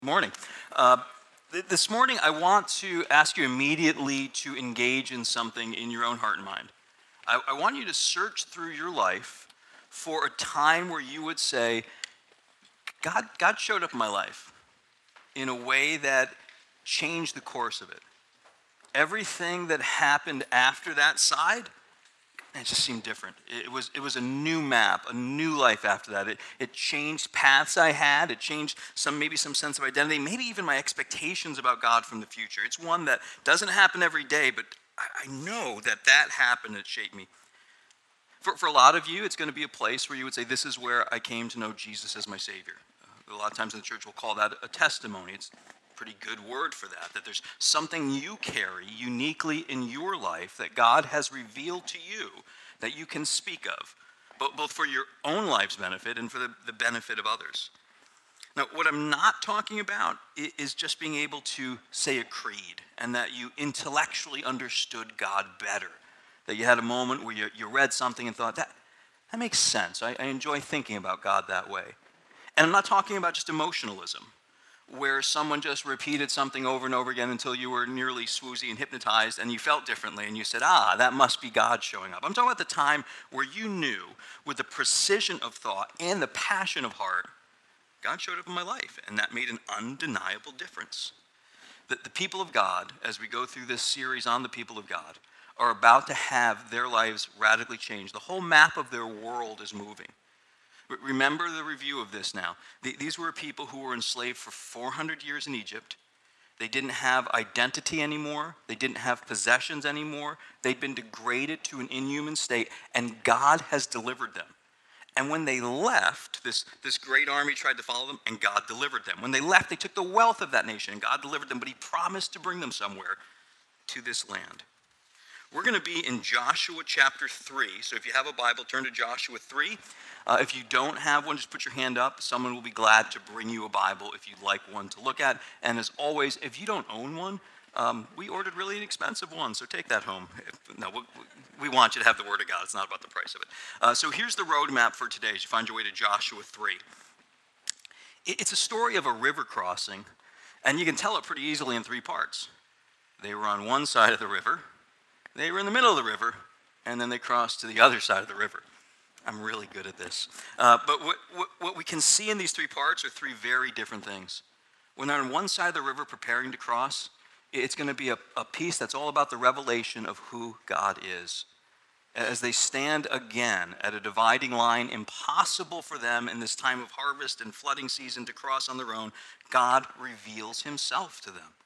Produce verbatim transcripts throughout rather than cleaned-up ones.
Morning. Uh, th- this morning, I want to ask you immediately to engage in something in your own heart and mind. I, I want you to search through your life for a time where you would say, God, God showed up in my life in a way that changed the course of it. Everything that happened after that side, it just seemed different. It was it was a new map, a new life after that. It it changed paths I had. It changed some maybe some sense of identity, maybe even my expectations about God from the future. It's one that doesn't happen every day, but I, I know that that happened. It shaped me. For for a lot of you, it's going to be a place where you would say, "This is where I came to know Jesus as my Savior." Uh, a lot of times in the church, we'll call that a testimony. It's a pretty good word for that. That there's something you carry uniquely in your life that God has revealed to you that you can speak of, both both for your own life's benefit and for the, the benefit of others. Now, what I'm not talking about i- is just being able to say a creed and that you intellectually understood God better. That you had a moment where you, you read something and thought, that, that makes sense. I, I enjoy thinking about God that way. And I'm not talking about just emotionalism, where someone just repeated something over and over again until you were nearly swoozy and hypnotized and you felt differently and you said, ah, that must be God showing up. I'm talking about the time where you knew with the precision of thought and the passion of heart, God showed up in my life, and that made an undeniable difference. That the people of God, as we go through this series on the people of God, are about to have their lives radically changed. The whole map of their world is moving. Remember the review of this now. These were people who were enslaved for four hundred years in Egypt. They didn't have identity anymore. They didn't have possessions anymore. They'd been degraded to an inhuman state, and God has delivered them. And when they left, this, this great army tried to follow them, and God delivered them. When they left, they took the wealth of that nation, and God delivered them, but he promised to bring them somewhere to this land. We're going to be in Joshua chapter three. So if you have a Bible, turn to Joshua three. Uh, if you don't have one, just put your hand up. Someone will be glad to bring you a Bible if you'd like one to look at. And as always, if you don't own one, um, we ordered really inexpensive ones, so take that home. If, no, we, we want you to have the Word of God. It's not about the price of it. Uh, so here's the roadmap for today as you find your way to Joshua three. It, it's a story of a river crossing, and you can tell it pretty easily in three parts. They were on one side of the river, they were in the middle of the river, and then they crossed to the other side of the river. I'm really good at this. Uh, but what, what, what we can see in these three parts are three very different things. When they're on one side of the river preparing to cross, it's going to be a, a piece that's all about the revelation of who God is. As they stand again at a dividing line, impossible for them in this time of harvest and flooding season to cross on their own, God reveals himself to them.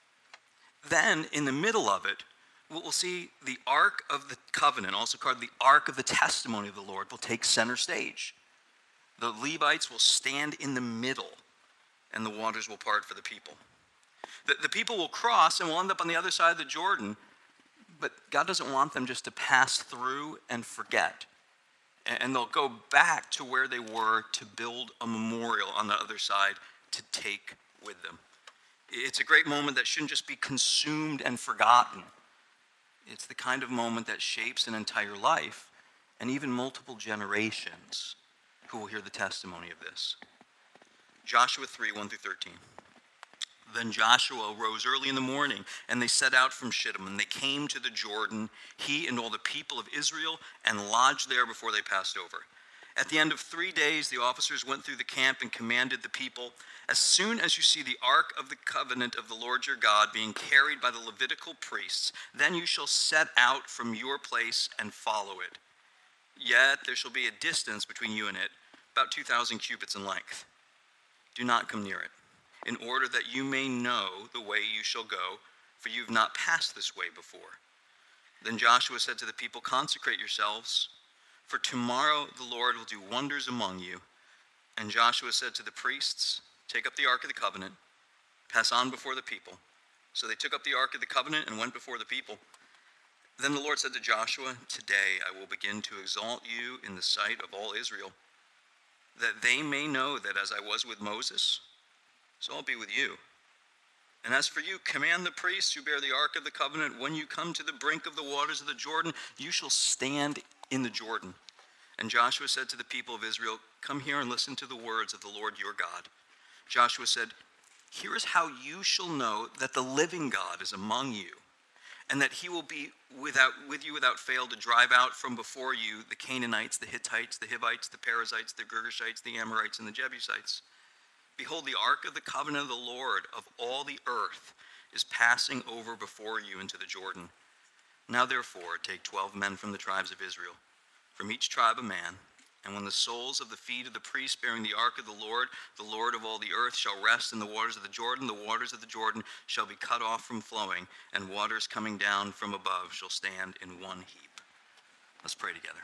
Then, in the middle of it, we'll see the Ark of the Covenant, also called the Ark of the Testimony of the Lord, will take center stage. The Levites will stand in the middle, and the waters will part for the people. The, the people will cross and will end up on the other side of the Jordan, but God doesn't want them just to pass through and forget. And, and they'll go back to where they were to build a memorial on the other side to take with them. It's a great moment that shouldn't just be consumed and forgotten. It's the kind of moment that shapes an entire life and even multiple generations who will hear the testimony of this. Joshua three, one through thirteen. Then Joshua rose early in the morning, and they set out from Shittim, and they came to the Jordan, he and all the people of Israel, and lodged there before they passed over. At the end of three days, the officers went through the camp and commanded the people, as soon as you see the ark of the covenant of the Lord your God being carried by the Levitical priests, then you shall set out from your place and follow it. Yet there shall be a distance between you and it, about two thousand cubits in length. Do not come near it, in order that you may know the way you shall go, for you have not passed this way before. Then Joshua said to the people, consecrate yourselves, for tomorrow the Lord will do wonders among you. And Joshua said to the priests, take up the Ark of the Covenant, pass on before the people. So they took up the Ark of the Covenant and went before the people. Then the Lord said to Joshua, today I will begin to exalt you in the sight of all Israel, that they may know that as I was with Moses, so I'll be with you. And as for you, command the priests who bear the Ark of the Covenant, when you come to the brink of the waters of the Jordan, you shall stand in the Jordan. And Joshua said to the people of Israel, come here and listen to the words of the Lord your God. Joshua said, here is how you shall know that the living God is among you, and that he will be without, with you without fail to drive out from before you the Canaanites, the Hittites, the Hivites, the Perizzites, the Girgashites, the Amorites, and the Jebusites. Behold, the ark of the covenant of the Lord of all the earth is passing over before you into the Jordan. Now therefore take twelve men from the tribes of Israel, from each tribe a man, and when the soles of the feet of the priests bearing the ark of the Lord, the Lord of all the earth, shall rest in the waters of the Jordan, the waters of the Jordan shall be cut off from flowing, and waters coming down from above shall stand in one heap. Let's pray together.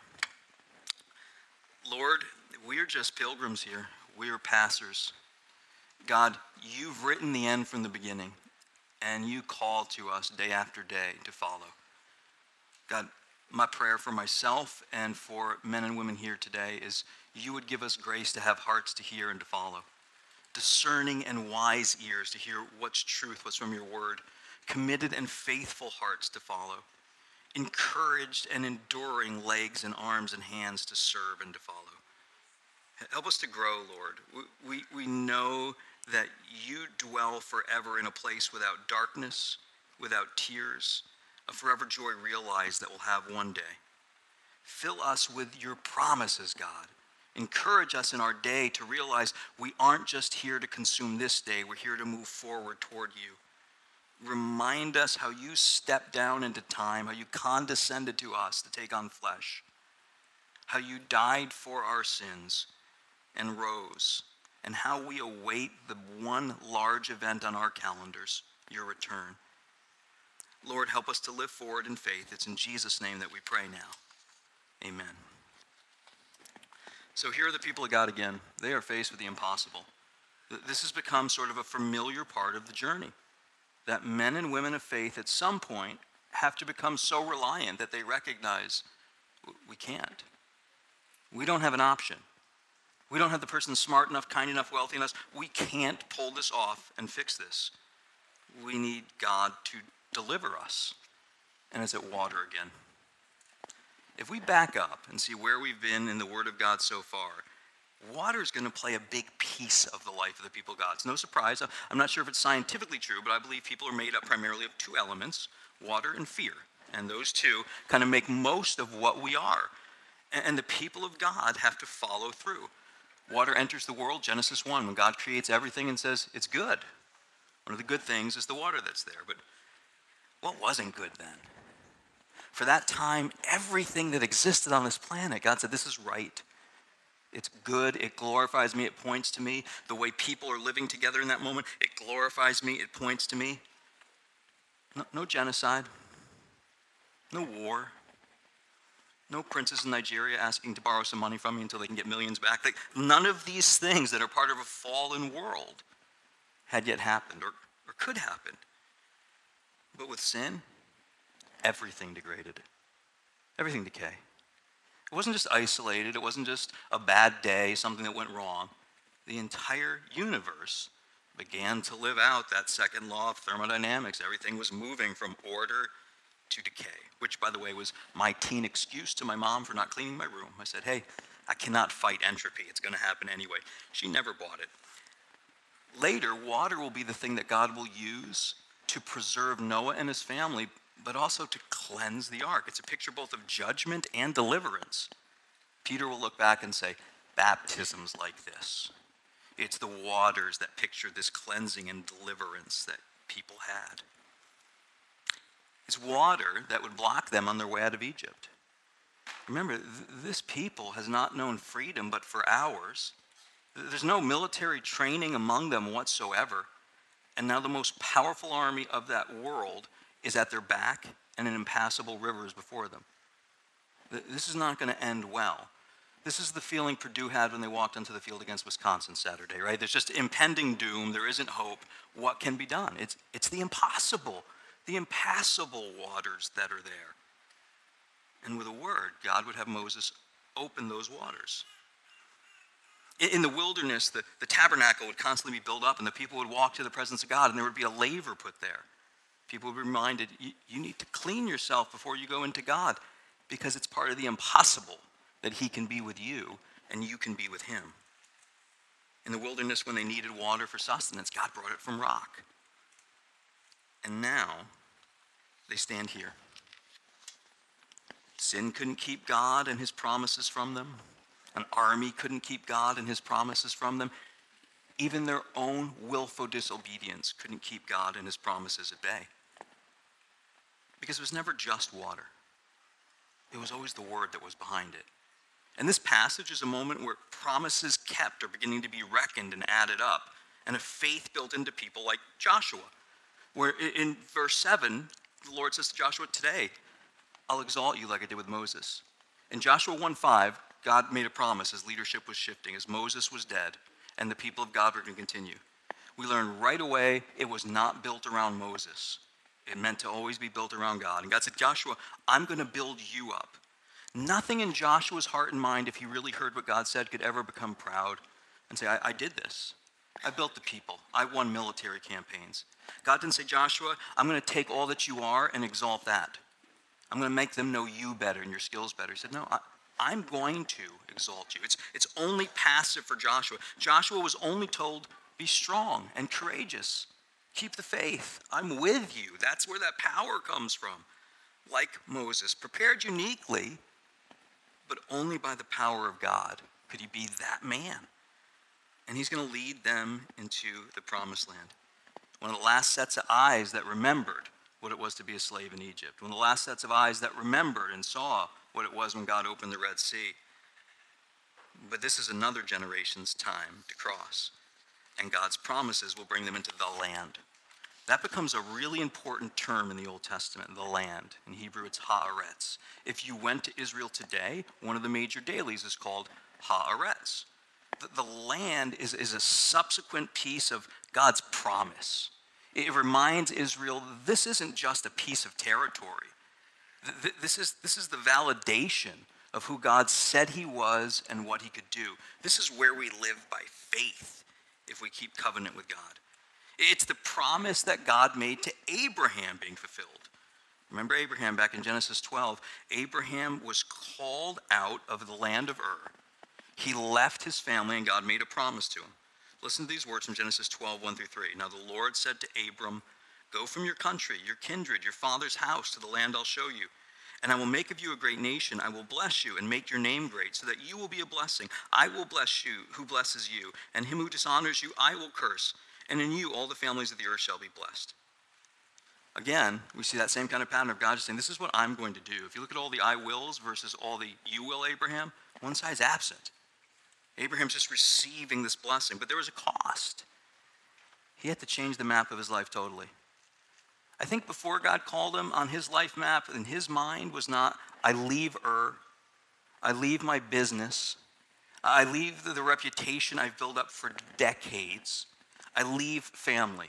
Lord, we are just pilgrims here. We are passers. God, you've written the end from the beginning, and you call to us day after day to follow. God, my prayer for myself and for men and women here today is you would give us grace to have hearts to hear and to follow, discerning and wise ears to hear what's truth, what's from your word, committed and faithful hearts to follow, encouraged and enduring legs and arms and hands to serve and to follow. Help us to grow, Lord. We, we, we know that you dwell forever in a place without darkness, without tears, a forever joy realized that we'll have one day. Fill us with your promises, God. Encourage us in our day to realize we aren't just here to consume this day, we're here to move forward toward you. Remind us how you stepped down into time, how you condescended to us to take on flesh, how you died for our sins and rose, and how we await the one large event on our calendars, your return. Lord, help us to live forward in faith. It's in Jesus' name that we pray now. Amen. So here are the people of God again. They are faced with the impossible. This has become sort of a familiar part of the journey, that men and women of faith at some point have to become so reliant that they recognize we can't. We don't have an option. We don't have the person smart enough, kind enough, wealthy enough. We can't pull this off and fix this. We need God to deliver us. And it's at water again. If we back up and see where we've been in the Word of God so far, water is going to play a big piece of the life of the people of God. It's no surprise. I'm not sure if it's scientifically true, but I believe people are made up primarily of two elements, water and fear. And those two kind of make most of what we are. And the people of God have to follow through. Water enters the world, Genesis one, when God creates everything and says, it's good. One of the good things is the water that's there. But what wasn't good then? For that time, everything that existed on this planet, God said, this is right. It's good. It glorifies me. It points to me. The way people are living together in that moment, it glorifies me. It points to me. No, no genocide. No war. No princes in Nigeria asking to borrow some money from me until they can get millions back. Like, none of these things that are part of a fallen world had yet happened or, or could happen. But with sin, everything degraded. Everything decay. It wasn't just isolated. It wasn't just a bad day, something that went wrong. The entire universe began to live out that second law of thermodynamics. Everything was moving from order to decay, which, by the way, was my teen excuse to my mom for not cleaning my room. I said, hey, I cannot fight entropy. It's going to happen anyway. She never bought it. Later, water will be the thing that God will use to preserve Noah and his family, but also to cleanse the ark. It's a picture both of judgment and deliverance. Peter will look back and say, baptisms like this. It's the waters that picture this cleansing and deliverance that people had. It's water that would block them on their way out of Egypt. Remember, th- this people has not known freedom but for hours. There's no military training among them whatsoever. And now the most powerful army of that world is at their back and an impassable river is before them. Th- this is not going to end well. This is the feeling Purdue had when they walked onto the field against Wisconsin Saturday, right? There's just impending doom. There isn't hope. What can be done? It's, it's the impossible. The impassable waters that are there. And with a word, God would have Moses open those waters. In, in the wilderness, the, the tabernacle would constantly be built up and the people would walk to the presence of God and there would be a laver put there. People would be reminded, you, you need to clean yourself before you go into God because it's part of the impossible that he can be with you and you can be with him. In the wilderness, when they needed water for sustenance, God brought it from rock. And now, they stand here. Sin couldn't keep God and his promises from them. An army couldn't keep God and his promises from them. Even their own willful disobedience couldn't keep God and his promises at bay. Because it was never just water. It was always the word that was behind it. And this passage is a moment where promises kept are beginning to be reckoned and added up, and a faith built into people like Joshua, where in verse seven, the Lord says to Joshua, today, I'll exalt you like I did with Moses. In Joshua one five, God made a promise as leadership was shifting, as Moses was dead, and the people of God were going to continue. We learned right away it was not built around Moses. It meant to always be built around God. And God said, Joshua, I'm going to build you up. Nothing in Joshua's heart and mind, if he really heard what God said, could ever become proud and say, I, I did this. I built the people. I won military campaigns. God didn't say, Joshua, I'm going to take all that you are and exalt that. I'm going to make them know you better and your skills better. He said, no, I, I'm going to exalt you. It's, it's only passive for Joshua. Joshua was only told, be strong and courageous. Keep the faith. I'm with you. That's where that power comes from. Like Moses, prepared uniquely, but only by the power of God could he be that man. And he's going to lead them into the promised land. One of the last sets of eyes that remembered what it was to be a slave in Egypt. One of the last sets of eyes that remembered and saw what it was when God opened the Red Sea. But this is another generation's time to cross. And God's promises will bring them into the land. That becomes a really important term in the Old Testament, the land. In Hebrew, it's haaretz. If you went to Israel today, one of the major dailies is called haaretz. The, the land is, is a subsequent piece of God's promise. It reminds Israel this isn't just a piece of territory. This is, this is the validation of who God said he was and what he could do. This is where we live by faith if we keep covenant with God. It's the promise that God made to Abraham being fulfilled. Remember Abraham back in Genesis twelve. Abraham was called out of the land of Ur. He left his family and God made a promise to him. Listen to these words from Genesis twelve, one through three. Now the Lord said to Abram, go from your country, your kindred, your father's house to the land I'll show you. And I will make of you a great nation. I will bless you and make your name great so that you will be a blessing. I will bless you who blesses you, and him who dishonors you I will curse. And in you all the families of the earth shall be blessed. Again, we see that same kind of pattern of God just saying, this is what I'm going to do. If you look at all the I wills versus all the you will, Abraham, one side's absent. Abraham's just receiving this blessing, but there was a cost. He had to change the map of his life totally. I think before God called him, on his life map, in his mind was not, I leave Ur, I leave my business, I leave the, the reputation I've built up for decades, I leave family.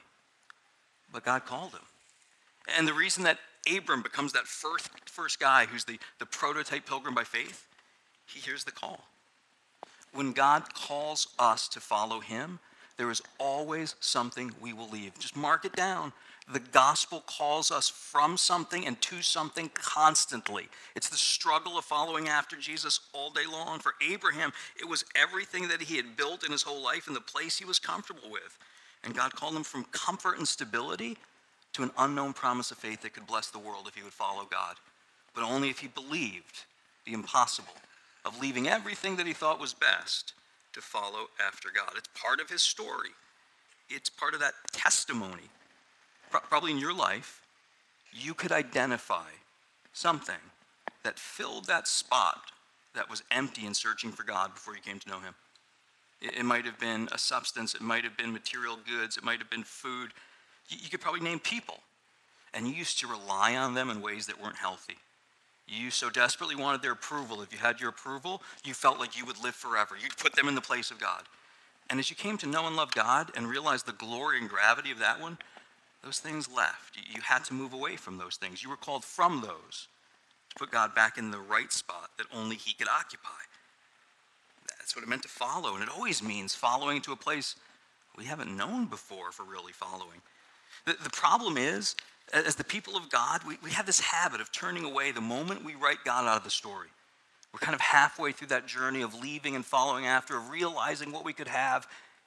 But God called him. And the reason that Abram becomes that first, first guy who's the, the prototype pilgrim by faith, he hears the call. When God calls us to follow him, there is always something we will leave. Just mark it down. The gospel calls us from something and to something constantly. It's the struggle of following after Jesus all day long. For Abraham, it was everything that he had built in his whole life and the place he was comfortable with. And God called him from comfort and stability to an unknown promise of faith that could bless the world if he would follow God. But only if he believed the impossible of leaving everything that he thought was best to follow after God. It's part of his story. It's part of that testimony. Probably in your life, you could identify something that filled that spot that was empty and searching for God before you came to know him. It, it might have been a substance. It might have been material goods. It might have been food. You, you could probably name people. And you used to rely on them in ways that weren't healthy. You so desperately wanted their approval. If you had your approval, you felt like you would live forever. You'd put them in the place of God. And as you came to know and love God and realized the glory and gravity of that one, those things left. You had to move away from those things. You were called from those to put God back in the right spot that only he could occupy. That's what it meant to follow. And it always means following to a place we haven't known before for really following. The, the problem is, as the people of God, we, we have this habit of turning away the moment we write God out of the story. We're kind of halfway through that journey of leaving and following after, of realizing what we could have,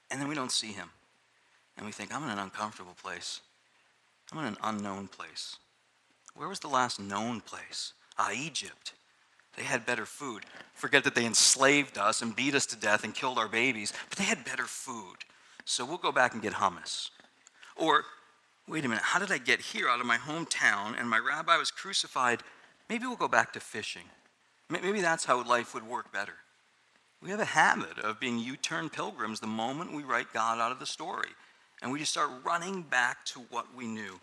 And then we don't see him. And we think, I'm in an uncomfortable place. I'm in an unknown place. Where was the last known place? Ah, Egypt. They had better food. Forget that they enslaved us and beat us to death and killed our babies, but they had better food. So we'll go back and get hummus. Or, wait a minute, how did I get here out of my hometown and my rabbi was crucified? Maybe we'll go back to fishing. Maybe that's how life would work better. We have a habit of being U-turn pilgrims the moment we write God out of the story. And we just start running back to what we knew.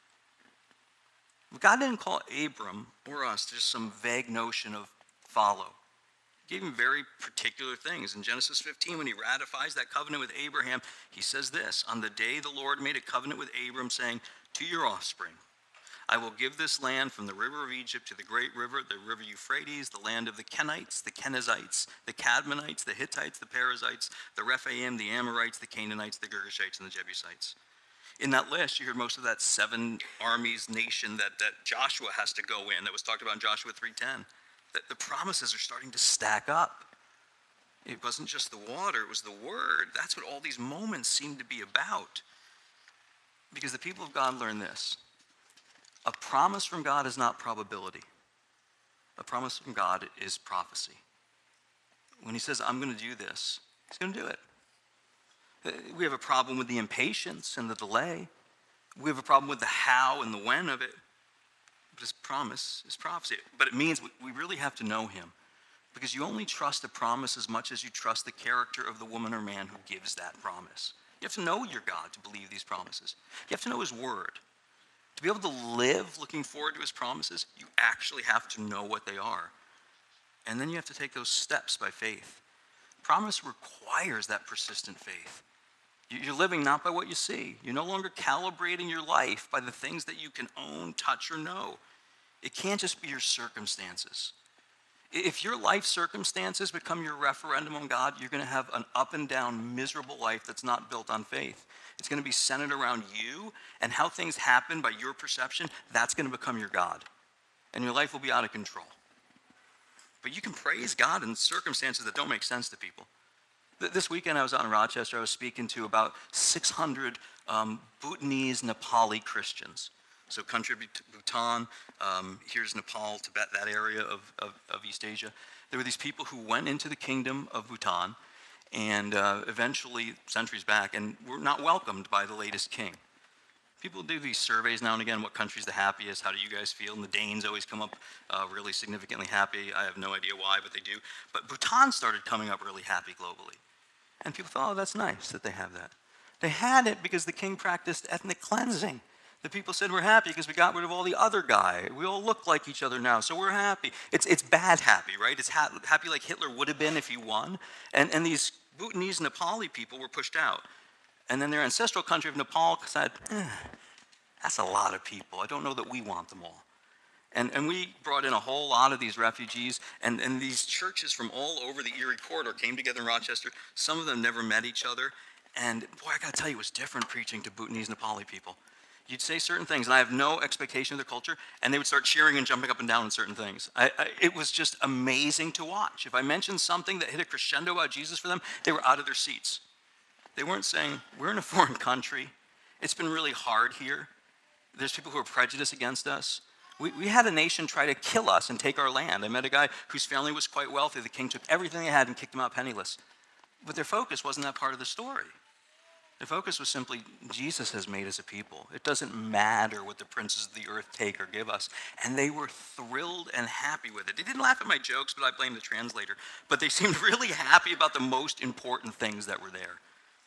But God didn't call Abram or us to just some vague notion of follow. He gave him very particular things. In Genesis fifteen, when he ratifies that covenant with Abraham, he says this, on the day the Lord made a covenant with Abram, saying, to your offspring, I will give this land from the river of Egypt to the great river, the river Euphrates, the land of the Kenites, the Kenizzites, the Cadmonites, the Hittites, the Perizzites, the Rephaim, the Amorites, the Canaanites, the Girgashites, and the Jebusites. In that list, you heard most of that seven armies nation that, that Joshua has to go in, that was talked about in Joshua three ten. That the promises are starting to stack up. It wasn't just the water, it was the word. That's what all these moments seem to be about. Because the people of God learn this. A promise from God is not probability. A promise from God is prophecy. When he says, I'm going to do this, he's going to do it. We have a problem with the impatience and the delay. We have a problem with the how and the when of it. But his promise is prophecy. But it means we really have to know him. Because you only trust a promise as much as you trust the character of the woman or man who gives that promise. You have to know your God to believe these promises. You have to know his word. To be able to live looking forward to his promises, you actually have to know what they are. And then you have to take those steps by faith. Promise requires that persistent faith. You're living not by what you see. You're no longer calibrating your life by the things that you can own, touch, or know. It can't just be your circumstances. If your life circumstances become your referendum on God, you're going to have an up and down, miserable life that's not built on faith. It's going to be centered around you and how things happen by your perception. That's going to become your God. And your life will be out of control. But you can praise God in circumstances that don't make sense to people. This weekend I was out in Rochester. I was speaking to about six hundred um, Bhutanese, Nepali Christians. So country of Bhutan, um, here's Nepal, Tibet, that area of, of, of East Asia. There were these people who went into the kingdom of Bhutan and uh, eventually, centuries back, and were not welcomed by the latest king. People do these surveys now and again, what country's the happiest, how do you guys feel? And the Danes always come up uh, really significantly happy. I have no idea why, but they do. But Bhutan started coming up really happy globally. And people thought, oh, that's nice that they have that. They had it because the king practiced ethnic cleansing. The people said, we're happy because we got rid of all the other guy. We all look like each other now, so we're happy. It's it's bad happy, right? It's ha- happy like Hitler would have been if he won. And, and these Bhutanese, Nepali people were pushed out. And then their ancestral country of Nepal said, eh, that's a lot of people. I don't know that we want them all. And, and we brought in a whole lot of these refugees, and, and these churches from all over the Erie Corridor came together in Rochester. Some of them never met each other. And boy, I got to tell you, it was different preaching to Bhutanese, Nepali people. You'd say certain things, and I have no expectation of their culture, and they would start cheering and jumping up and down on certain things. I, I, it was just amazing to watch. If I mentioned something that hit a crescendo about Jesus for them, they were out of their seats. They weren't saying, we're in a foreign country. It's been really hard here. There's people who are prejudiced against us. We, we had a nation try to kill us and take our land. I met a guy whose family was quite wealthy. The king took everything they had and kicked them out penniless. But their focus wasn't that part of the story. Their focus was simply, Jesus has made us a people. It doesn't matter what the princes of the earth take or give us. And they were thrilled and happy with it. They didn't laugh at my jokes, but I blame the translator. But they seemed really happy about the most important things that were there.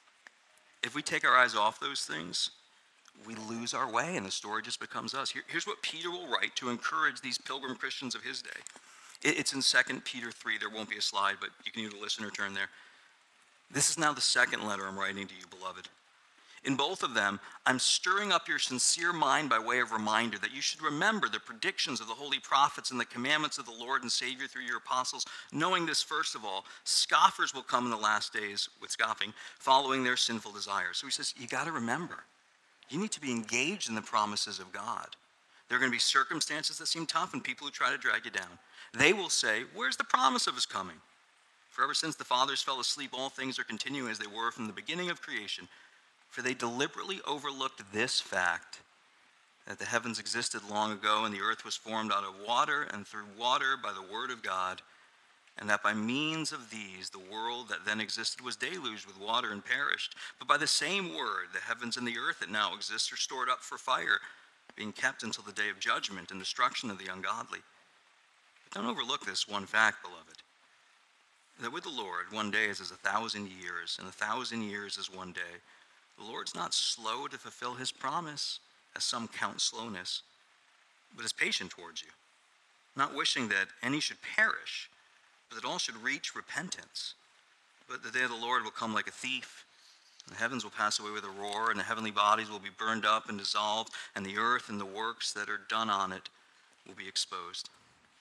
If we take our eyes off those things, we lose our way and the story just becomes us. Here, here's what Peter will write to encourage these pilgrim Christians of his day. It, it's in Second Peter three. There won't be a slide, but you can either listen or turn there. This is now the second letter I'm writing to you, beloved. In both of them, I'm stirring up your sincere mind by way of reminder that you should remember the predictions of the holy prophets and the commandments of the Lord and Savior through your apostles, knowing this, first of all, scoffers will come in the last days with scoffing, following their sinful desires. So he says, you got to remember, you need to be engaged in the promises of God. There are going to be circumstances that seem tough and people who try to drag you down. They will say, where's the promise of his coming? For ever since the fathers fell asleep, all things are continuing as they were from the beginning of creation. For they deliberately overlooked this fact, that the heavens existed long ago, and the earth was formed out of water and through water by the word of God, and that by means of these the world that then existed was deluged with water and perished. But by the same word, the heavens and the earth that now exist are stored up for fire, being kept until the day of judgment and destruction of the ungodly. But don't overlook this one fact, beloved, that with the Lord one day is as a thousand years, and a thousand years is one day. The Lord's not slow to fulfill his promise, as some count slowness, but is patient towards you, not wishing that any should perish, but that all should reach repentance. But the day of the Lord will come like a thief. The heavens will pass away with a roar, and the heavenly bodies will be burned up and dissolved, and the earth and the works that are done on it will be exposed.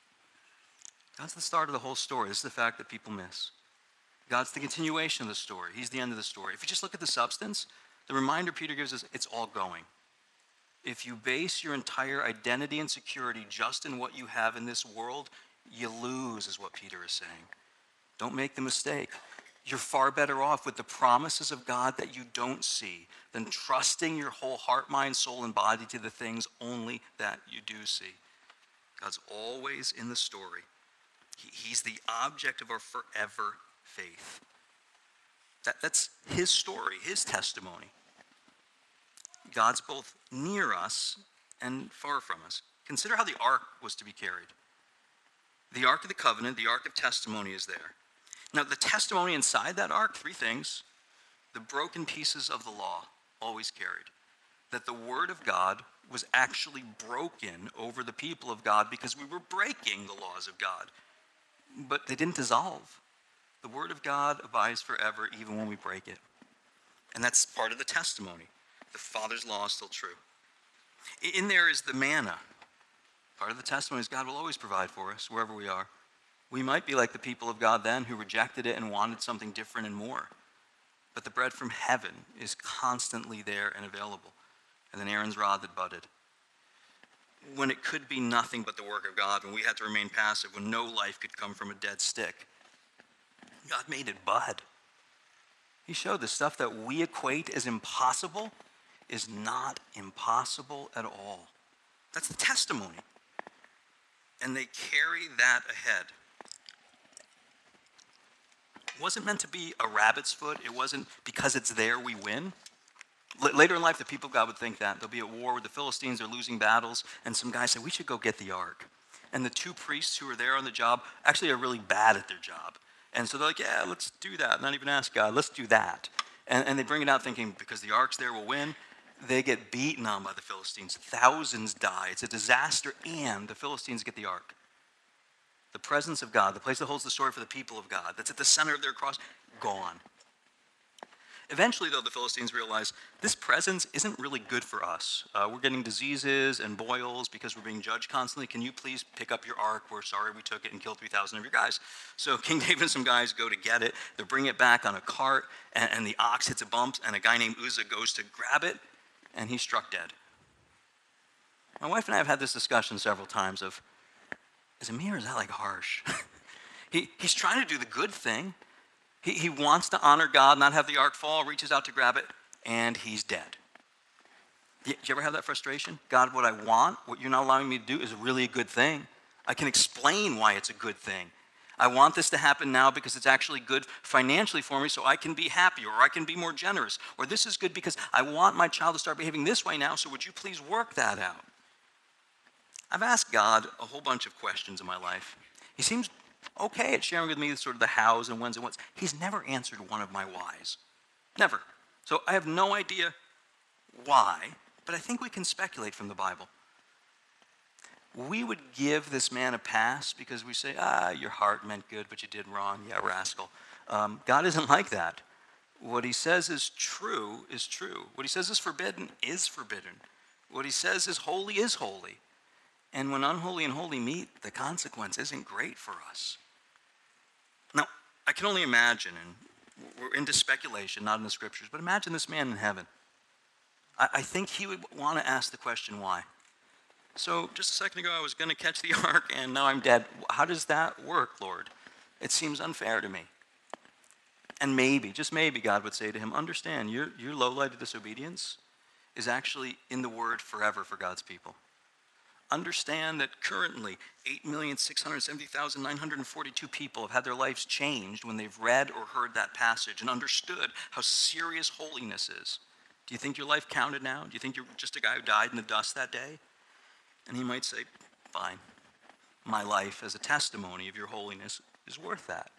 God's the start of the whole story. This is the fact that people miss. God's the continuation of the story. He's the end of the story. If you just look at the substance, the reminder Peter gives us, it's all going. If you base your entire identity and security just in what you have in this world, you lose, is what Peter is saying. Don't make the mistake. You're far better off with the promises of God that you don't see than trusting your whole heart, mind, soul, and body to the things only that you do see. God's always in the story. He, he's the object of our forever faith. That, that's his story, his testimony. God's both near us and far from us. Consider how the ark was to be carried. The Ark of the Covenant, the Ark of Testimony is there. Now, the testimony inside that ark, three things. The broken pieces of the law, always carried. That the word of God was actually broken over the people of God because we were breaking the laws of God. But they didn't dissolve. The word of God abides forever even when we break it. And that's part of the testimony. The Father's law is still true. In there is the manna. Part of the testimony is God will always provide for us wherever we are. We might be like the people of God then who rejected it and wanted something different and more. But the bread from heaven is constantly there and available. And then Aaron's rod that budded. When it could be nothing but the work of God, when we had to remain passive, when no life could come from a dead stick, God made it bud. He showed the stuff that we equate as impossible is not impossible at all. That's the testimony. And they carry that ahead. It wasn't meant to be a rabbit's foot. It wasn't because it's there we win. L- later in life, the people of God would think that. They'll be at war with the Philistines. They're losing battles. And some guys say, we should go get the ark. And the two priests who are there on the job actually are really bad at their job. And so they're like, yeah, let's do that. Not even ask God. Let's do that. And, and they bring it out thinking, because the ark's there, we'll win. They get beaten on by the Philistines. Thousands die. It's a disaster, and the Philistines get the ark. The presence of God, the place that holds the story for the people of God, that's at the center of their cross, gone. Eventually, though, the Philistines realize this presence isn't really good for us. Uh, we're getting diseases and boils because we're being judged constantly. Can you please pick up your ark? We're sorry we took it and killed three thousand of your guys. So King David and some guys go to get it. They bring it back on a cart, and, and the ox hits a bump, and a guy named Uzzah goes to grab it, and he's struck dead. My wife and I have had this discussion several times of, is Amir, is that like harsh? he, he's trying to do the good thing. He, he wants to honor God, not have the ark fall, reaches out to grab it, and he's dead. Do you ever have that frustration? God, what I want, what you're not allowing me to do is really a good thing. I can explain why it's a good thing. I want this to happen now because it's actually good financially for me so I can be happier, or I can be more generous. Or this is good because I want my child to start behaving this way now, so would you please work that out? I've asked God a whole bunch of questions in my life. He seems okay at sharing with me sort of the hows and whens and whats. He's never answered one of my whys. Never. So I have no idea why, but I think we can speculate from the Bible. We would give this man a pass because we say, ah, your heart meant good, but you did wrong. Yeah, rascal. Um, God isn't like that. What he says is true is true. What he says is forbidden is forbidden. What he says is holy is holy. And when unholy and holy meet, the consequence isn't great for us. Now, I can only imagine, and we're into speculation, not in the scriptures, but imagine this man in heaven. I, I think he would want to ask the question, why? So just a second ago, I was going to catch the ark, and now I'm dead. How does that work, Lord? It seems unfair to me. And maybe, just maybe, God would say to him, understand, your, your low-lighted disobedience is actually in the word forever for God's people. Understand that currently eight million six hundred seventy thousand nine hundred forty-two people have had their lives changed when they've read or heard that passage and understood how serious holiness is. Do you think your life counted now? Do you think you're just a guy who died in the dust that day? And he might say, fine, my life as a testimony of your holiness is worth that.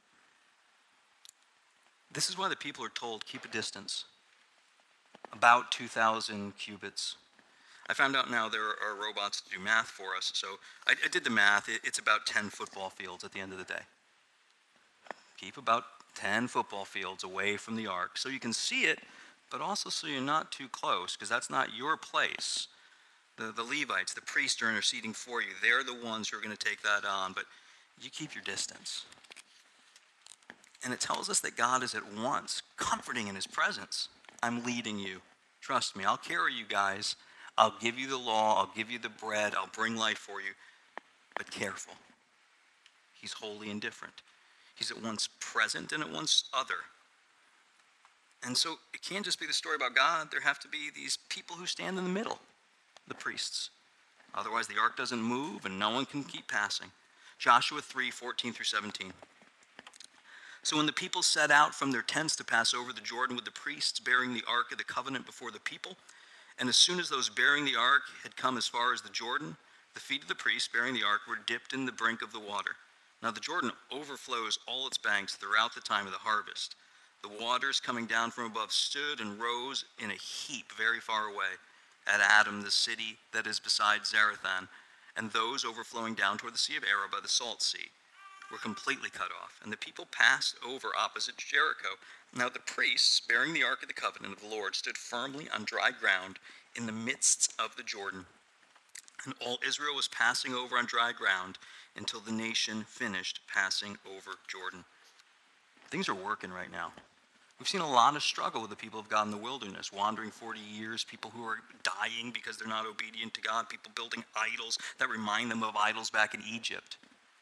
This is why the people are told, keep a distance, about two thousand cubits. I found out now there are robots to do math for us, so I, I did the math. It, it's about ten football fields at the end of the day. Keep about ten football fields away from the ark so you can see it, but also so you're not too close, because that's not your place. The, the Levites, the priests are interceding for you. They're the ones who are going to take that on, but you keep your distance. And it tells us that God is at once comforting in his presence. I'm leading you. Trust me, I'll carry you guys. I'll give you the law. I'll give you the bread. I'll bring life for you. But careful. He's holy and different. He's at once present and at once other. And so it can't just be the story about God. There have to be these people who stand in the middle, the priests. Otherwise the ark doesn't move and no one can keep passing. Joshua three, fourteen through seventeen. So when the people set out from their tents to pass over the Jordan with the priests bearing the ark of the covenant before the people, and as soon as those bearing the ark had come as far as the Jordan, the feet of the priests bearing the ark were dipped in the brink of the water. Now the Jordan overflows all its banks throughout the time of the harvest. The waters coming down from above stood and rose in a heap very far away at Adam, the city that is beside Zarethan, and those overflowing down toward the Sea of Arabah, the Salt Sea, were completely cut off, and the people passed over opposite Jericho. Now the priests, bearing the ark of the covenant of the Lord, stood firmly on dry ground in the midst of the Jordan. And all Israel was passing over on dry ground until the nation finished passing over Jordan. Things are working right now. We've seen a lot of struggle with the people of God in the wilderness, wandering forty years, people who are dying because they're not obedient to God, people building idols that remind them of idols back in Egypt.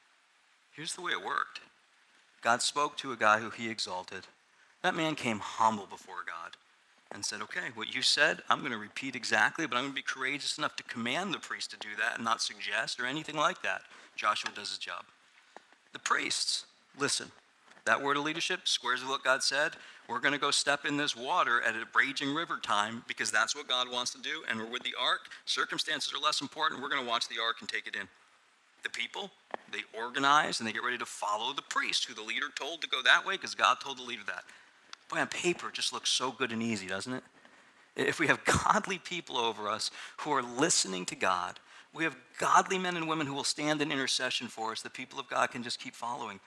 Here's the way it worked. God spoke to a guy who he exalted. That man came humble before God and said, okay, what you said, I'm going to repeat exactly, but I'm going to be courageous enough to command the priest to do that and not suggest or anything like that. Joshua does his job. The priests, listen, that word of leadership squares with what God said. We're going to go step in this water at a raging river time because that's what God wants to do, and we're with the ark. Circumstances are less important. We're going to watch the ark and take it in. The people, they organize and they get ready to follow the priest who the leader told to go that way because God told the leader that. Boy, on paper, it just looks so good and easy, doesn't it? If we have godly people over us who are listening to God, we have godly men and women who will stand in intercession for us, the people of God can just keep following.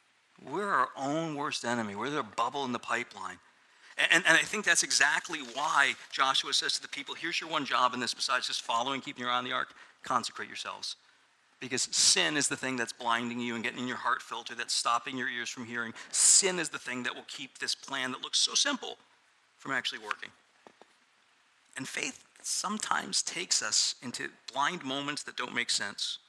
We're our own worst enemy. We're the bubble in the pipeline. And, and I think that's exactly why Joshua says to the people, here's your one job in this besides just following, keeping your eye on the ark, consecrate yourselves. Because sin is the thing that's blinding you and getting in your heart filter, that's stopping your ears from hearing. Sin is the thing that will keep this plan that looks so simple from actually working. And faith sometimes takes us into blind moments that don't make sense.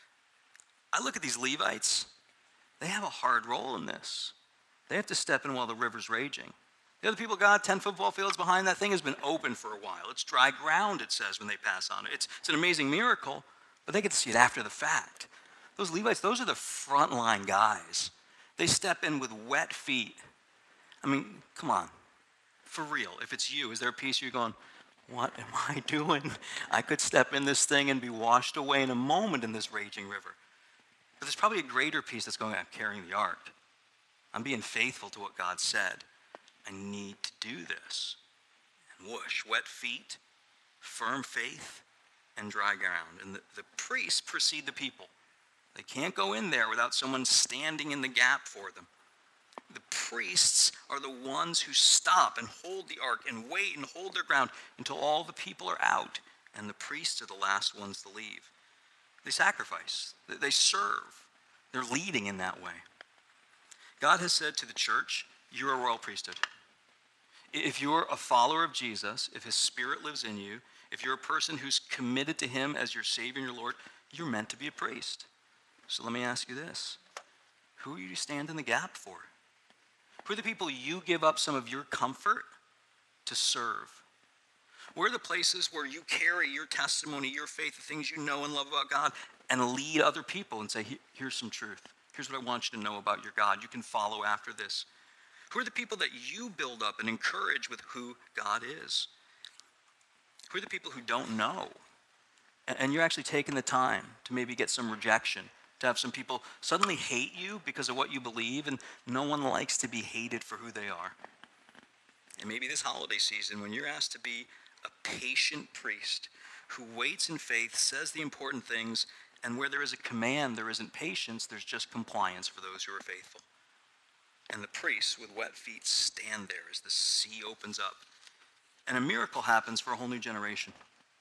I look at these Levites. They have a hard role in this. They have to step in while the river's raging. The other people got ten football fields behind. That thing has been open for a while. It's dry ground, it says, when they pass on it. It's, it's an amazing miracle. But they get to see it after the fact. Those Levites, those are the frontline guys. They step in with wet feet. I mean, come on. For real, if it's you, is there a piece you're going, what am I doing? I could step in this thing and be washed away in a moment in this raging river. But there's probably a greater piece that's going on carrying the ark. I'm being faithful to what God said. I need to do this. And whoosh, wet feet, firm faith, and dry ground. And the, the priests precede the people. They can't go in there without someone standing in the gap for them. The priests are the ones who stop and hold the ark and wait and hold their ground until all the people are out. And the priests are the last ones to leave. They sacrifice. They serve. They're leading in that way. God has said to the church, you're a royal priesthood. If you're a follower of Jesus, if his Spirit lives in you, if you're a person who's committed to him as your Savior and your Lord, you're meant to be a priest. So let me ask you this. Who are you to stand in the gap for? Who are the people you give up some of your comfort to serve? Where are the places where you carry your testimony, your faith, the things you know and love about God, and lead other people and say, here's some truth. Here's what I want you to know about your God. You can follow after this. Who are the people that you build up and encourage with who God is? Who are the people who don't know? And you're actually taking the time to maybe get some rejection, to have some people suddenly hate you because of what you believe, and no one likes to be hated for who they are. And maybe this holiday season, when you're asked to be a patient priest who waits in faith, says the important things, and where there is a command, there isn't patience, there's just compliance for those who are faithful. And the priests with wet feet stand there as the sea opens up. And a miracle happens for a whole new generation.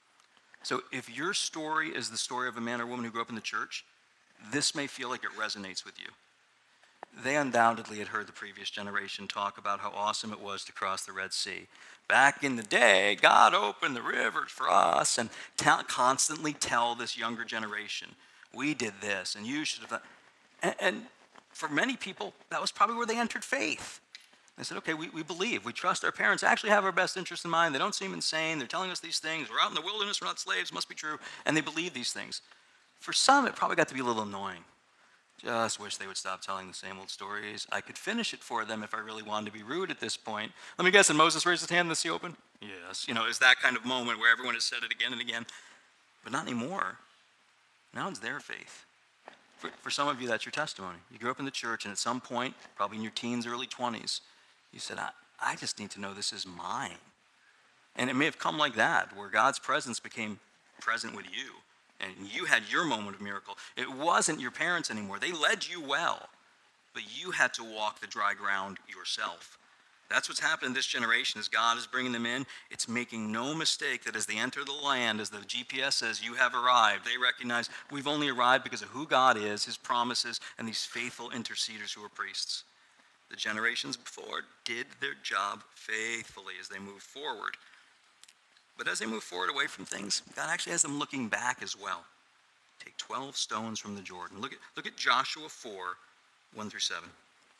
So if your story is the story of a man or woman who grew up in the church, this may feel like it resonates with you. They undoubtedly had heard the previous generation talk about how awesome it was to cross the Red Sea. Back in the day, God opened the rivers for us, and t- constantly tell this younger generation, we did this, and you should have done. And, and for many people, that was probably where they entered faith. They said, okay, we, we believe, we trust our parents actually have our best interest in mind. They don't seem insane. They're telling us these things. We're out in the wilderness. We're not slaves. It must be true. And they believe these things. For some, it probably got to be a little annoying. Just wish they would stop telling the same old stories. I could finish it for them if I really wanted to be rude at this point. Let me guess, and Moses raised his hand and the sea opened? Yes. You know, it's that kind of moment where everyone has said it again and again. But not anymore. Now it's their faith. For, for some of you, that's your testimony. You grew up in the church, and at some point, probably in your teens, early twenties, you said, I, I just need to know this is mine. And it may have come like that, where God's presence became present with you. And you had your moment of miracle. It wasn't your parents anymore. They led you well. But you had to walk the dry ground yourself. That's what's happened in this generation as God is bringing them in. It's making no mistake that as they enter the land, as the G P S says, you have arrived. They recognize we've only arrived because of who God is, his promises, and these faithful interceders who are priests. The generations before did their job faithfully as they moved forward. But as they move forward away from things, God actually has them looking back as well. Take twelve stones from the Jordan. Look at, look at Joshua four, one through seven.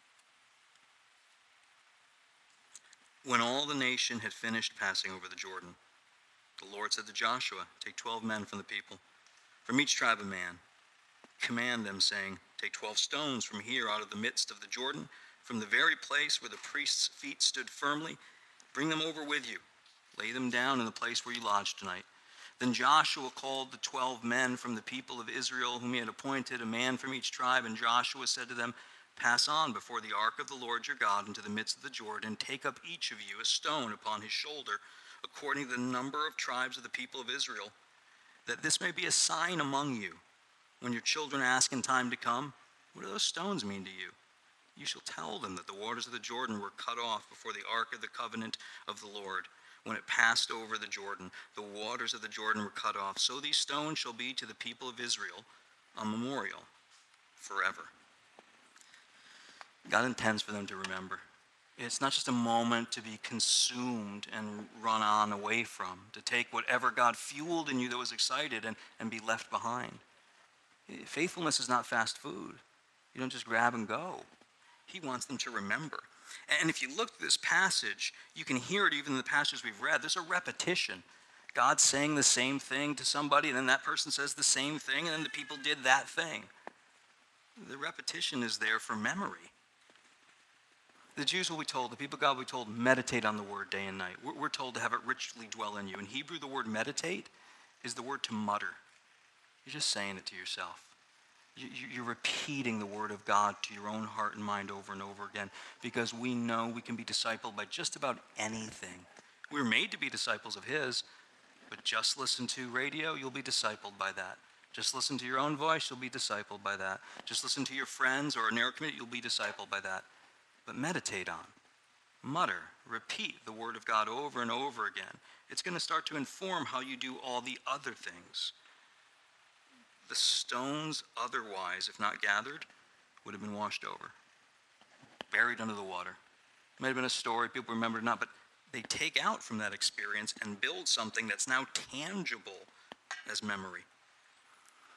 When all the nation had finished passing over the Jordan, the Lord said to Joshua, take twelve men from the people, from each tribe a man. Command them, saying, take twelve stones from here out of the midst of the Jordan, from the very place where the priest's feet stood firmly. Bring them over with you. Lay them down in the place where you lodge tonight. Then Joshua called the twelve men from the people of Israel, whom he had appointed, a man from each tribe. And Joshua said to them, pass on before the ark of the Lord your God into the midst of the Jordan. Take up each of you a stone upon his shoulder, according to the number of tribes of the people of Israel, that this may be a sign among you. When your children ask in time to come, what do those stones mean to you? You shall tell them that the waters of the Jordan were cut off before the ark of the covenant of the Lord. When it passed over the Jordan, the waters of the Jordan were cut off. So these stones shall be to the people of Israel a memorial forever. God intends for them to remember. It's not just a moment to be consumed and run on away from, to take whatever God fueled in you that was excited and, and be left behind. Faithfulness is not fast food. You don't just grab and go. He wants them to remember. And if you look at this passage, you can hear it even in the passages we've read. There's a repetition. God's saying the same thing to somebody, and then that person says the same thing, and then the people did that thing. The repetition is there for memory. The Jews will be told, the people of God will be told, meditate on the word day and night. We're told to have it richly dwell in you. In Hebrew, the word meditate is the word to mutter. You're just saying it to yourself. You're repeating the word of God to your own heart and mind over and over again, because we know we can be discipled by just about anything. We're made to be disciples of his, but just listen to radio, you'll be discipled by that. Just listen to your own voice, you'll be discipled by that. Just listen to your friends or a narrow community, you'll be discipled by that. But meditate on, mutter, repeat the word of God over and over again. It's going to start to inform how you do all the other things. The stones otherwise, if not gathered, would have been washed over, buried under the water. It might have been a story, people remember it or not, but they take out from that experience and build something that's now tangible as memory.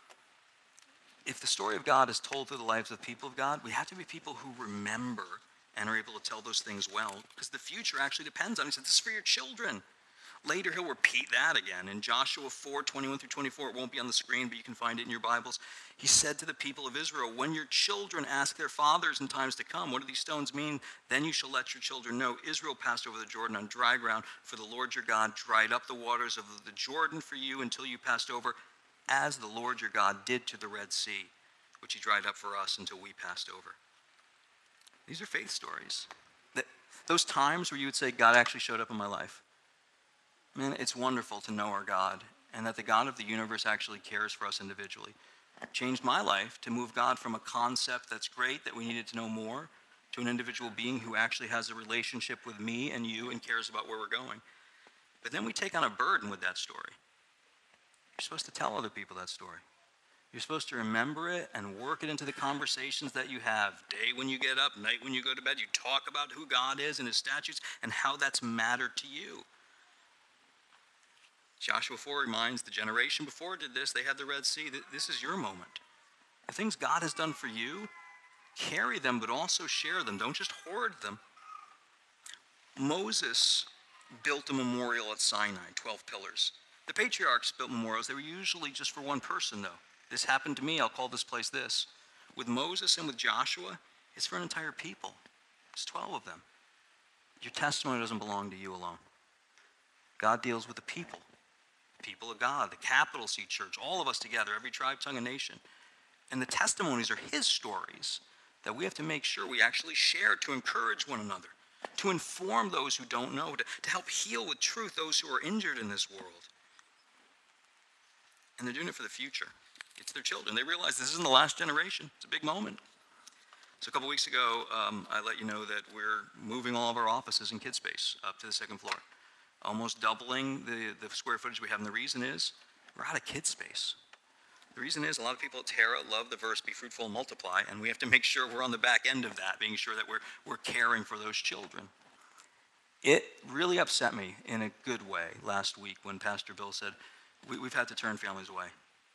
If the story of God is told through the lives of the people of God, we have to be people who remember and are able to tell those things well, because the future actually depends on it. He said, this is for your children. Later, he'll repeat that again. In Joshua four, twenty-one through twenty-four, it won't be on the screen, but you can find it in your Bibles. He said to the people of Israel, when your children ask their fathers in times to come, what do these stones mean? Then you shall let your children know. Israel passed over the Jordan on dry ground, for the Lord your God dried up the waters of the Jordan for you until you passed over, as the Lord your God did to the Red Sea, which he dried up for us until we passed over. These are faith stories. Those times where you would say, God actually showed up in my life. Man, it's wonderful to know our God, and that the God of the universe actually cares for us individually. It changed my life to move God from a concept that's great, that we needed to know more, to an individual being who actually has a relationship with me and you and cares about where we're going. But then we take on a burden with that story. You're supposed to tell other people that story. You're supposed to remember it and work it into the conversations that you have. Day when you get up, night when you go to bed, you talk about who God is and his statutes and how that's mattered to you. Joshua four reminds the generation before did this. They had the Red Sea. This is your moment. The things God has done for you, carry them, but also share them. Don't just hoard them. Moses built a memorial at Sinai, twelve pillars. The patriarchs built memorials. They were usually just for one person, though. This happened to me. I'll call this place this. With Moses and with Joshua, it's for an entire people. It's twelve of them. Your testimony doesn't belong to you alone. God deals with the people. People of God, the capital C church, all of us together, every tribe, tongue, and nation. And the testimonies are his stories that we have to make sure we actually share to encourage one another, to inform those who don't know, to, to help heal with truth those who are injured in this world. And they're doing it for the future. It's their children. They realize this isn't the last generation. It's a big moment. So a couple weeks ago, um, I let you know that we're moving all of our offices in KidSpace up to the second floor. Almost doubling the, the square footage we have. And the reason is, we're out of kid space. The reason is, a lot of people at Terra love the verse, be fruitful and multiply, and we have to make sure we're on the back end of that, being sure that we're, we're caring for those children. It really upset me in a good way last week when Pastor Bill said, we, we've had to turn families away.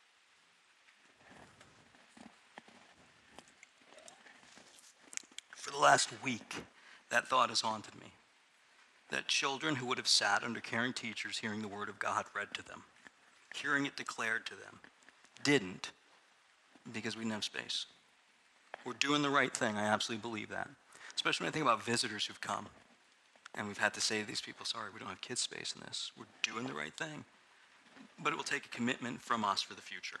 For the last week, that thought has haunted me. That children who would have sat under caring teachers hearing the word of God read to them, hearing it declared to them, didn't because we didn't have space. We're doing the right thing. I absolutely believe that. Especially when I think about visitors who've come and we've had to say to these people, sorry, we don't have kid space in this. We're doing the right thing. But it will take a commitment from us for the future.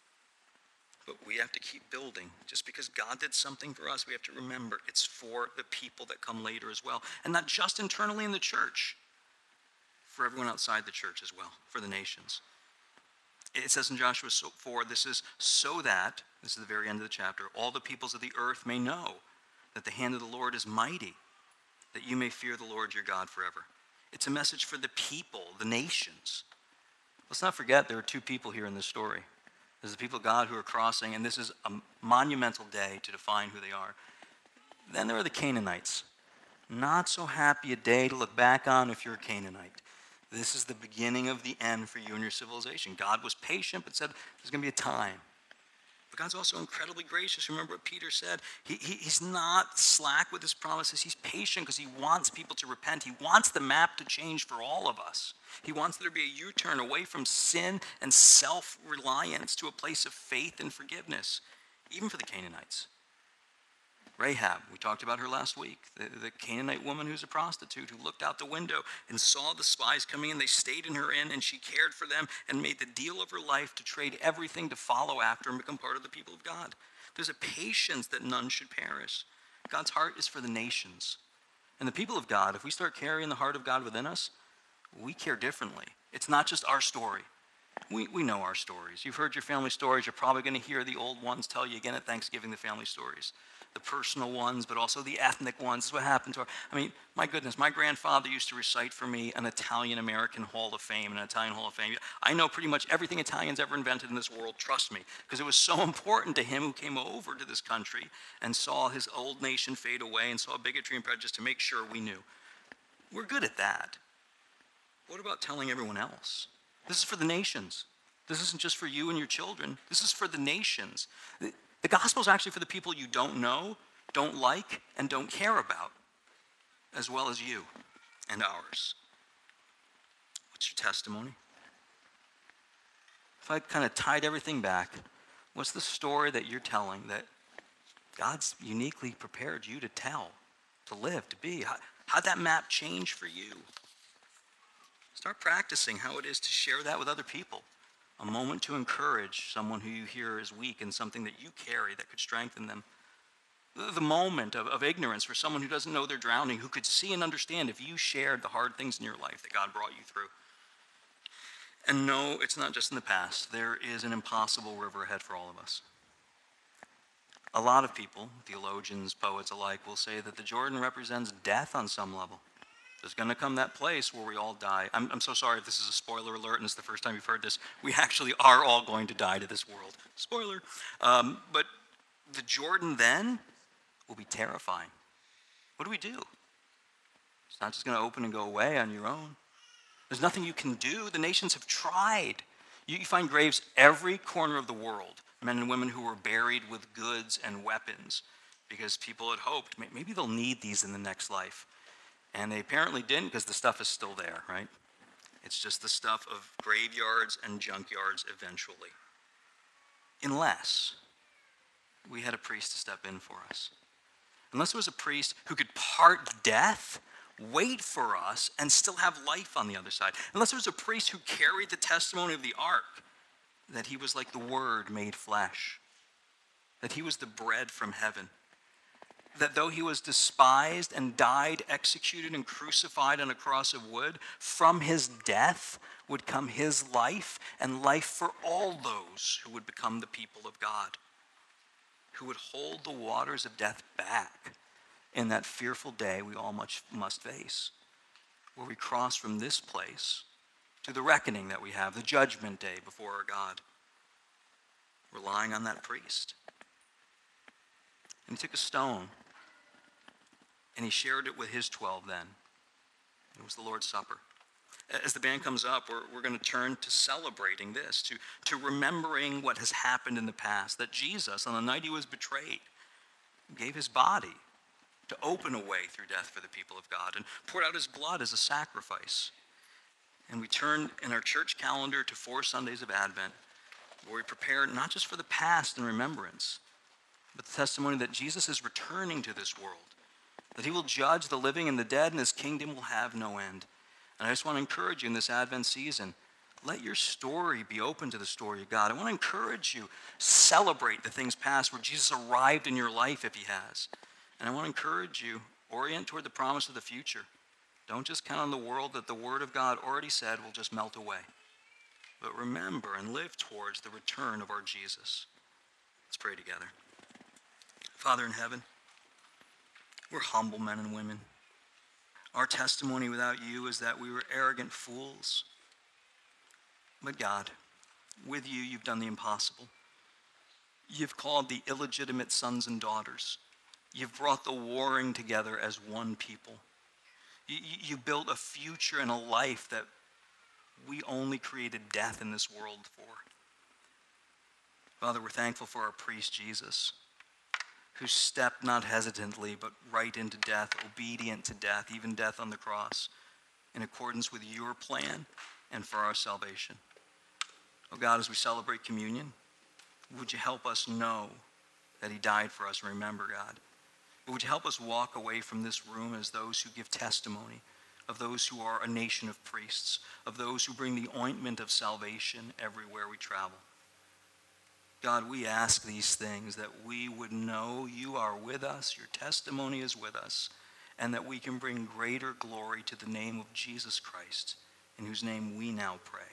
But we have to keep building. Just because God did something for us, we have to remember it's for the people that come later as well. And not just internally in the church, for everyone outside the church as well, for the nations. It says in Joshua four, this is so that, this is the very end of the chapter, all the peoples of the earth may know that the hand of the Lord is mighty, that you may fear the Lord your God forever. It's a message for the people, the nations. Let's not forget there are two people here in this story. There's the people of God who are crossing, and this is a monumental day to define who they are. Then there are the Canaanites. Not so happy a day to look back on if you're a Canaanite. This is the beginning of the end for you and your civilization. God was patient, but said there's going to be a time. But God's also incredibly gracious. Remember what Peter said. He, he, he's not slack with his promises. He's patient because he wants people to repent. He wants the map to change for all of us. He wants there to be a U-turn away from sin and self-reliance to a place of faith and forgiveness, even for the Canaanites. Rahab, we talked about her last week, the, the Canaanite woman who's a prostitute who looked out the window and saw the spies coming in. They stayed in her inn and she cared for them and made the deal of her life to trade everything to follow after and become part of the people of God. There's a patience that none should perish. God's heart is for the nations. And the people of God, if we start carrying the heart of God within us, we care differently. It's not just our story. We, we know our stories. You've heard your family stories. You're probably going to hear the old ones tell you again at Thanksgiving the family stories. The personal ones, but also the ethnic ones. This is what happened to our, I mean, my goodness, my grandfather used to recite for me an Italian-American Hall of Fame, an Italian Hall of Fame. I know pretty much everything Italians ever invented in this world, trust me, because it was so important to him who came over to this country and saw his old nation fade away and saw bigotry and prejudice to make sure we knew. We're good at that. What about telling everyone else? This is for the nations. This isn't just for you and your children. This is for the nations. The, the gospel is actually for the people you don't know. don't like and don't care about, as well as you and ours. What's your testimony? If I kind of tied everything back, what's the story that you're telling that God's uniquely prepared you to tell, to live, to be? How, how'd that map change for you? Start practicing how it is to share that with other people. A moment to encourage someone who you hear is weak in something that you carry that could strengthen them. The, the moment of, of ignorance for someone who doesn't know they're drowning, who could see and understand if you shared the hard things in your life that God brought you through. And no, it's not just in the past. There is an impossible river ahead for all of us. A lot of people, theologians, poets alike, will say that the Jordan represents death on some level. There's going to come that place where we all die. I'm, I'm so sorry if this is a spoiler alert and it's the first time you've heard this. We actually are all going to die to this world. Spoiler. Um, but the Jordan then will be terrifying. What do we do? It's not just going to open and go away on your own. There's nothing you can do. The nations have tried. You, you find graves every corner of the world, men and women who were buried with goods and weapons because people had hoped maybe they'll need these in the next life. And they apparently didn't because the stuff is still there, right? It's just the stuff of graveyards and junkyards eventually. Unless we had a priest to step in for us. Unless there was a priest who could part death, wait for us, and still have life on the other side. Unless there was a priest who carried the testimony of the ark, that he was like the Word made flesh, that he was the bread from heaven, that though he was despised and died, executed, and crucified on a cross of wood, from his death would come his life, and life for all those who would become the people of God, who would hold the waters of death back in that fearful day we all much must face, where we cross from this place to the reckoning that we have, the judgment day before our God, relying on that priest. And he took a stone, and he shared it with his twelve then. It was the Lord's Supper. As the band comes up, we're, we're going to turn to celebrating this, to, to remembering what has happened in the past, that Jesus, on the night he was betrayed, gave his body to open a way through death for the people of God and poured out his blood as a sacrifice. And we turn in our church calendar to four Sundays of Advent, where we prepare not just for the past and remembrance, but the testimony that Jesus is returning to this world, that he will judge the living and the dead, and his kingdom will have no end. And I just want to encourage you in this Advent season, let your story be open to the story of God. I want to encourage you, celebrate the things past where Jesus arrived in your life if he has. And I want to encourage you, orient toward the promise of the future. Don't just count on the world that the Word of God already said will just melt away. But remember and live towards the return of our Jesus. Let's pray together. Father in heaven, we're humble men and women. Our testimony without you is that we were arrogant fools. But God, with you, you've done the impossible. You've called the illegitimate sons and daughters. You've brought the warring together as one people. You, you built a future and a life that we only created death in this world for. Father, we're thankful for our priest, Jesus, who stepped not hesitantly, but right into death, obedient to death, even death on the cross, in accordance with your plan and for our salvation. Oh God, as we celebrate communion, would you help us know that he died for us and remember, God? But would you help us walk away from this room as those who give testimony of those who are a nation of priests, of those who bring the ointment of salvation everywhere we travel. God, we ask these things that we would know you are with us, your testimony is with us, and that we can bring greater glory to the name of Jesus Christ, in whose name we now pray.